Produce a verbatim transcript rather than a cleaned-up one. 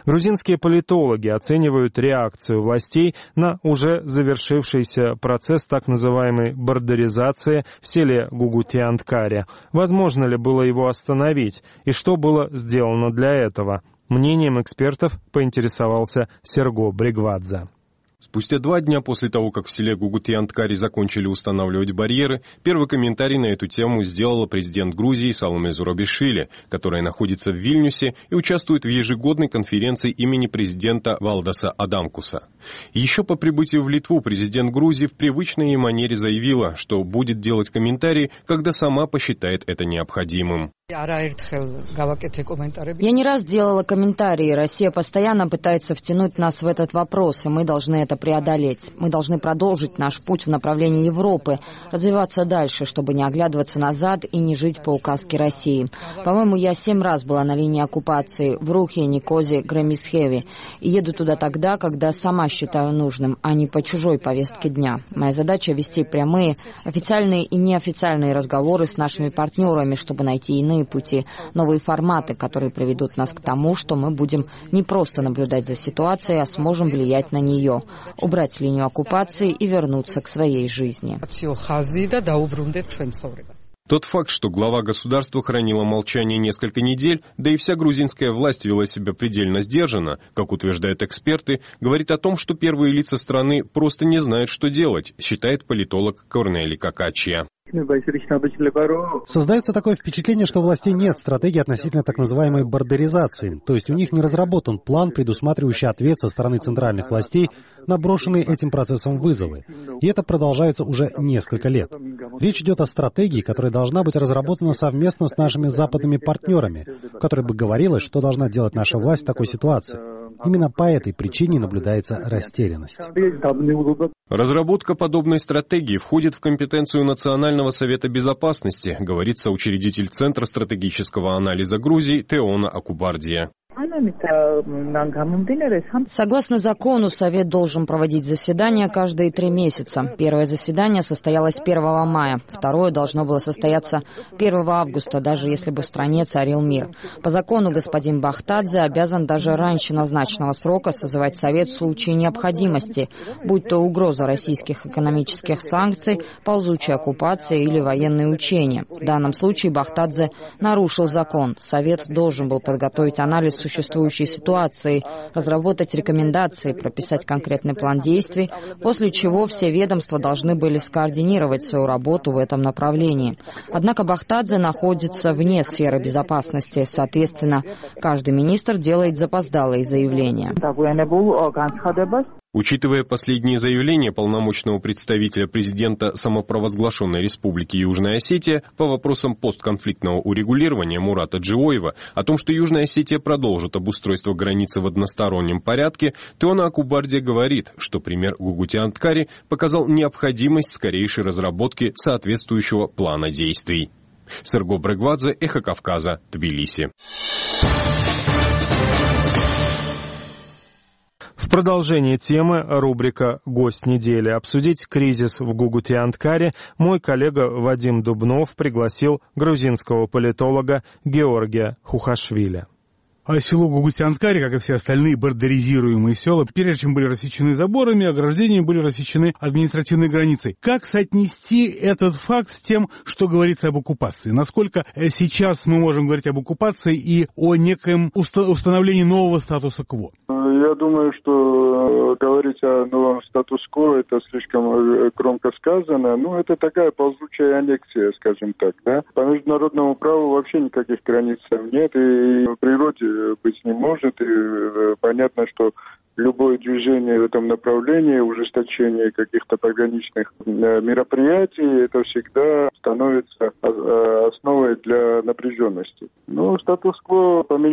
Грузинские политологи оценивают реакцию властей на уже завершившийся процесс так называемой бордеризации в селе Гугутианткаре. Возможно ли было его остановить и что было сделано для этого? Мнением экспертов поинтересовался Серго Бригвадзе. Спустя два дня после того, как в селе Гугутианткаре закончили устанавливать барьеры, первый комментарий на эту тему сделала президент Грузии Саломе Зурабишвили, которая находится в Вильнюсе и участвует в ежегодной конференции имени президента Валдаса Адамкуса. Еще по прибытию в Литву президент Грузии в привычной ей манере заявила, что будет делать комментарии, когда сама посчитает это необходимым. Я не раз делала комментарии. Россия постоянно пытается втянуть нас в этот вопрос, и мы должны это преодолеть. Мы должны продолжить наш путь в направлении Европы, развиваться дальше, чтобы не оглядываться назад и не жить по указке России. По-моему, я семь раз была на линии оккупации в Рухе, Никозе, Гремисхеве. И еду туда тогда, когда сама считаю нужным, а не по чужой повестке дня. Моя задача — вести прямые, официальные и неофициальные разговоры с нашими партнерами, чтобы найти иные пути, новые форматы, которые приведут нас к тому, что мы будем не просто наблюдать за ситуацией, а сможем влиять на нее, убрать линию оккупации и вернуться к своей жизни. Тот факт, что глава государства хранила молчание несколько недель, да и вся грузинская власть вела себя предельно сдержанно, как утверждают эксперты, говорит о том, что первые лица страны просто не знают, что делать, считает политолог Корнели Какачия. Создается такое впечатление, что у властей нет стратегии относительно так называемой бордеризации, то есть у них не разработан план, предусматривающий ответ со стороны центральных властей на брошенные этим процессом вызовы. И это продолжается уже несколько лет. Речь идет о стратегии, которая должна быть разработана совместно с нашими западными партнерами, в которой бы говорилось, что должна делать наша власть в такой ситуации. Именно по этой причине наблюдается растерянность. Разработка подобной стратегии входит в компетенцию Национального совета безопасности, говорит соучредитель Центра стратегического анализа Грузии Теона Акубардия. Согласно закону, Совет должен проводить заседания каждые три месяца. Первое заседание состоялось первого мая, второе должно было состояться первого августа, даже если бы в стране царил мир. По закону господин Бахтадзе обязан даже раньше назначенного срока созывать Совет в случае необходимости, будь то угроза российских экономических санкций, ползучая оккупация или военные учения. В данном случае Бахтадзе нарушил закон. Совет должен был подготовить анализ существующей ситуации, разработать рекомендации, прописать конкретный план действий, после чего все ведомства должны были скоординировать свою работу в этом направлении. Однако Бахтадзе находится вне сферы безопасности, соответственно, каждый министр делает запоздалые заявления. Учитывая последние заявления полномочного представителя президента самопровозглашенной Республики Южная Осетия по вопросам постконфликтного урегулирования Мурата Джиоева о том, что Южная Осетия продолжит обустройство границы в одностороннем порядке, Теона Акубардия говорит, что пример Гугутианткаре показал необходимость скорейшей разработки соответствующего плана действий. Серго Бригвадзе, Эхо Кавказа, Тбилиси. В продолжении темы рубрика «Гость недели». Обсудить кризис в Гугутианткаре мой коллега Вадим Дубнов пригласил грузинского политолога Георгия Хухашвили. А село Гугутианткаре, как и все остальные бордеризируемые села, прежде чем были рассечены заборами, ограждениями были рассечены административной границей. Как соотнести этот факт с тем, что говорится об оккупации? Насколько сейчас мы можем говорить об оккупации и о некоем установлении нового статуса кво? Я думаю, что говорить о новом статус-кво это слишком громко сказано. Ну, это такая ползучая аннексия, скажем так, да. По международному праву вообще никаких границ нет, и в природе быть не может. И понятно, что любое движение в этом направлении, ужесточение каких-то пограничных мероприятий, это всегда становится основой для напряженности. Но статус-кво поменяется.